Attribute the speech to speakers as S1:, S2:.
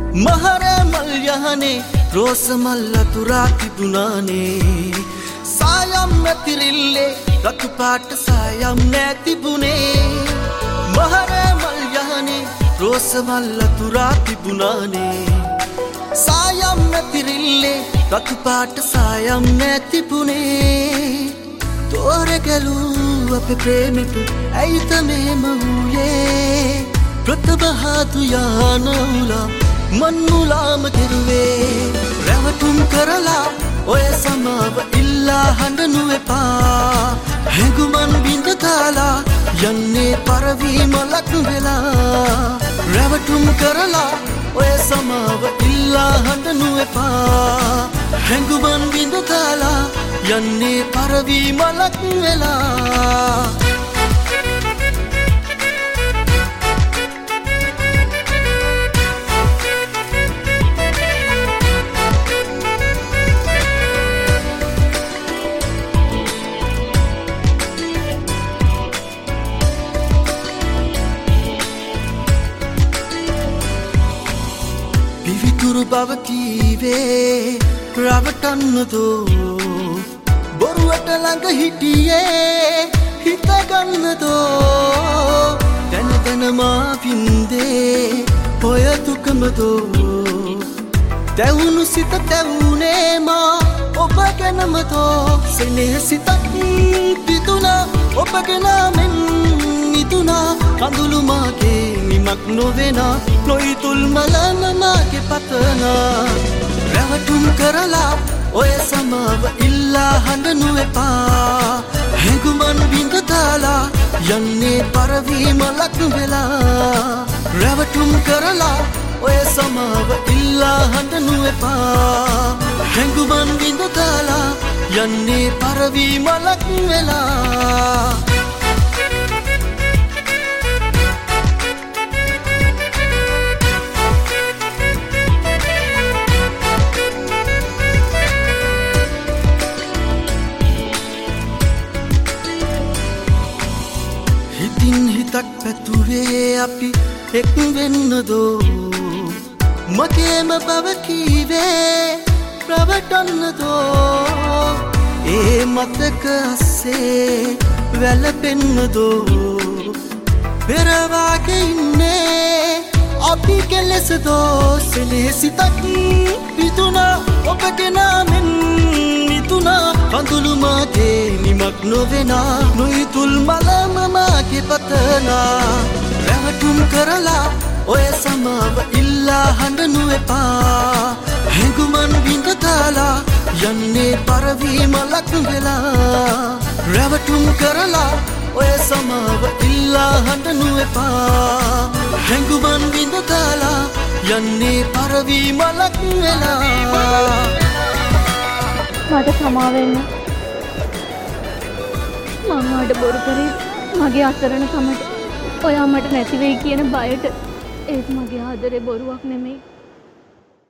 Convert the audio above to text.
S1: මහර මල් යහනේ රෝස මල් අතුරා තිබුණානේ සායම් නැතිරිල්ලේ රතු පාට සායම් නැතිබුනේ මහර මල් යහනේ රෝස මල් අතුරා තිබුණානේ සායම් නැතිරිල්ලේ රතු පාට සායම් නැතිබුනේ තෝරගලූ අපේ ප්‍රේමෙට ඇයිද මෙහෙම වූයේ ප්‍රතබහතු යානවුලා මන්මුලාම කෙරුවේ රැවටුම් කරලා ඔය සමාව ඉල්ලා හඬනු එපා හැඟුමන් බිඳ දාලා යන්නේ පරවීමලක් වෙලා රැවටුම් කරලා ඔය සමාව ඉල්ලා හඬනු එපා හැඟුමන් බිඳ දාලා යන්නේ පරවීමලක් වෙලා පිවිතුරු බව කීවේ රවටන්නදෝ බොරුවට ළඟ හිටියේ හිතගන්නදෝ දැන දැන මා වින්දේ ඔය දුකමදෝ දැවුණු සිත දැවුනේ මා ඔබ ගැනමදෝ සෙනෙහ සිතක් පිතුනා ඔබ ගැනමෙන් මිතුනා කඳුළු මාගේ නිමක් නොවෙනා නොයිතුල් මලන මාගේ පතනා රැවටුම් කරලා ඔය සමාව ඉල්ලා හඬනු එපා හැඟුමන් බිඳ දාලා යන්නේ පරවීමලක් වෙලා රැවටුම් කරලා ඔය සමාව ඉල්ලා හඬනු එපා හැඟුමන් බිඳ දාලා යන්නේ පරවීමලක් වෙලා හිතින් හිතක් පැතුවේ අපි එක් වෙන්නදෝ මගේම බව කීවේ රවටන්නදෝ ඒ මතක අස්සේ වැළපෙන්නදෝ පෙරවාගේ ඉන්නේ අපි කෙලෙසදෝ සෙනෙහ සිතක් පිතුනා ඔබ ගෙනාමෙන් මිතුනා කඳුළු මාගේ නිමක් නොවෙනා නොයිතුල් මලම මාගේ පතනා රැවටුම් කරලා ඔය සමාව ඉල්ලා හඬනු එපා හැඟුමන් බිඳ දාලා යන්නේ පරවීමලක් වෙලා රැවටුම් කරලා ඔය සමාව ඉල්ලා හඬනු එපා හැඟුමන් බිඳ දාලා යන්නේ පරවීමලක් වෙලා
S2: මට සමාවෙන්න මම වඩ බොරු කරේ මගේ අසරණකමට ඔයා මට නැති වෙයි කියන බයට ඒත් මගේ ආදරේ බොරුවක් නෙමෙයි